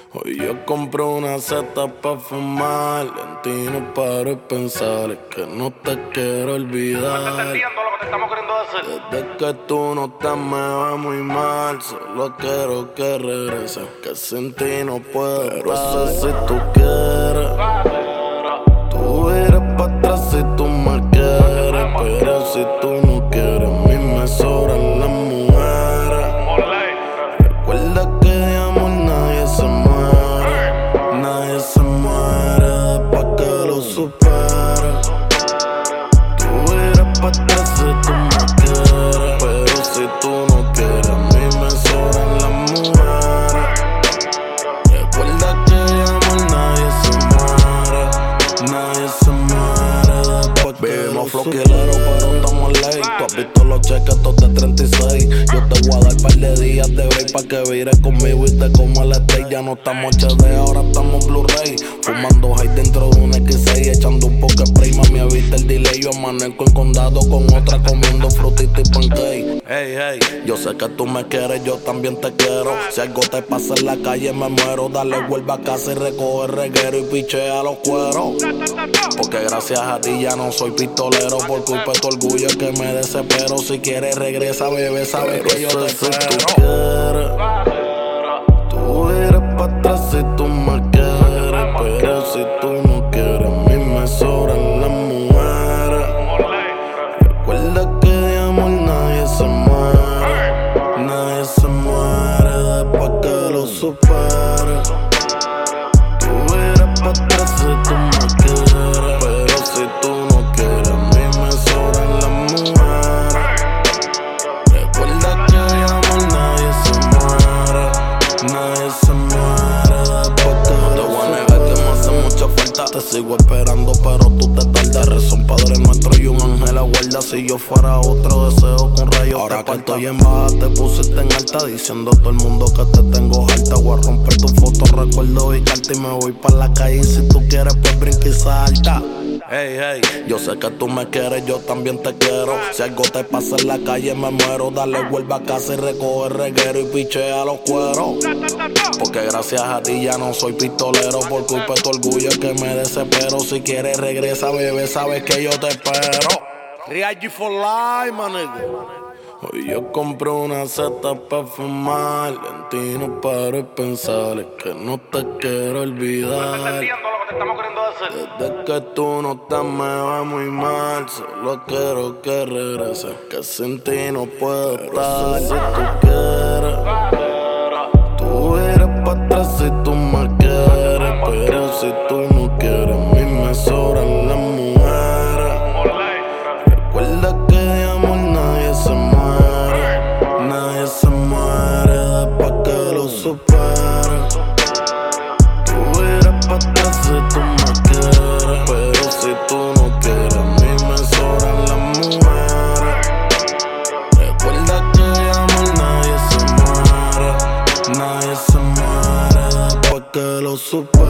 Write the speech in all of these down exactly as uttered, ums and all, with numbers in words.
Hoy yo compré una seta pa' fumar. En ti no paro de pensar, es que no te quiero olvidar. ¿No estás entendiendo lo que te estamos queriendo decir? Desde que tú no estás me va muy mal. Solo quiero que regreses, que sin ti no puedo. Pero sé si tú quieres, tú irás pa' atrás si tú me quieres. Pero si tú no quieres, a mí me sobran las mujeres. Recuerda que de amor nadie se muere, nadie se muere después que lo supere. Tú irás pa' atrás si tú me quieres, pero si tú no quieres, a mí me sobran las mujeres. Recuerda que de amor nadie se muere, nadie se muere después que vivimos floquileros, pero estamos ley. Tú has visto los cheques estos de treinta y seis. Yo te voy a dar par de días de break pa' que vires conmigo y te como el steak. Ya no estamos H D, ahora estamos Blu-ray. Fumando high dentro de un X seis, echando un poco de spray. Mami, evita el delay. Yo amanezco en condado con otra comiendo frutita y pancake. Hey, hey, yo sé que tú me quieres, yo también te quiero. Si algo te pasa en la calle me muero. Dale vuelva a casa y recoge el reguero y pichea los cueros. Porque gracias a ti ya no soy pistolero. Por culpa de tu orgullo es que me desespero. Si quieres regresa, bebé, sabes que yo te espero. Si tú quieres, tú irás pa' atrás si tú me quieres. Pero si tú no quieres, a mí me sobran las mujeres. Recuerda que de amor nadie se muere, nadie se muere después que lo supere. Tú irás pa' atrás si tú me quieres, pero si tú no quieres, a mí me sobran las mujeres. Recuerda que de amor nadie se muere, nadie se muere después que lo supere. No te voy a negar que me hace mucha falta. Te sigo esperando pero tú te tardas. Rezo un Padre Nuestro y un ángel aguarda. Si yo fuera otro deseo con rayos. Ahora que estoy en baja te pusiste en alta, diciendo a todo el mundo que te tengo harta. Voy a romper tu foto, recuerdo y carta y me voy pa' la calle. Y si tú quieres pues brinca y salta. Hey, hey, yo sé que tú me quieres, yo también te quiero. Si algo te pasa en la calle me muero. Dale vuelva a casa y recoge el reguero y pichea los cueros. Porque gracias a ti ya no soy pistolero. Por culpa de tu orgullo es que me desespero. Si quieres regresa, bebé, sabes que yo te espero. Real G for life, my nigga. Hoy yo compré una seta pa' fumar. En ti no paro de pensar, es que no te quiero olvidar. ¿No estás entendiendo lo que te estamos queriendo decir? Desde que tú no estás me va muy mal. Solo quiero que regreses, que sin ti no puedo estar. Si tú quieres, tú irás pa' atrás si tú me quieres. Pero si tú no quieres, a mí me sobran las mujeres. Recuerda que de amor nadie se muere, nadie se muere después que lo supere. Tú irás pa' atrás si tú me quieres, pero si tú no quieres, a mí me sobran las mujeres. Recuerda que de amor nadie se muere, nadie se muere después que lo supere.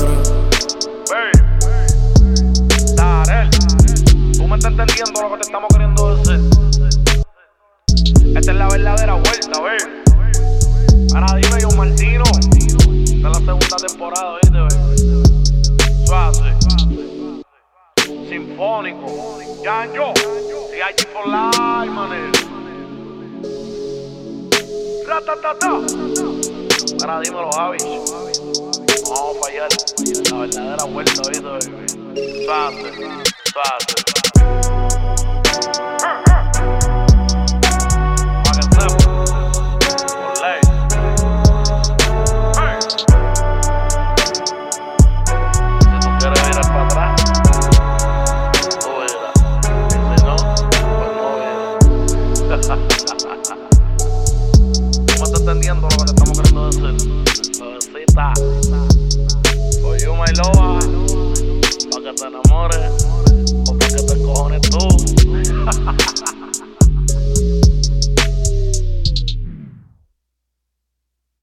Darel, tú me estás entendiendo lo que te estamos queriendo decir. Esta es la verdadera vuelta, ve. Ahora dime, yo Martino. Esta es la segunda temporada, ¿viste, ve? Suave. Sinfónico. Yanjo. C I G for life, mané. Ratatata. Ahora dímelo, Javi. No vamos a fallar. La verdadera vuelta, ¿viste, baby? Suave. Suave.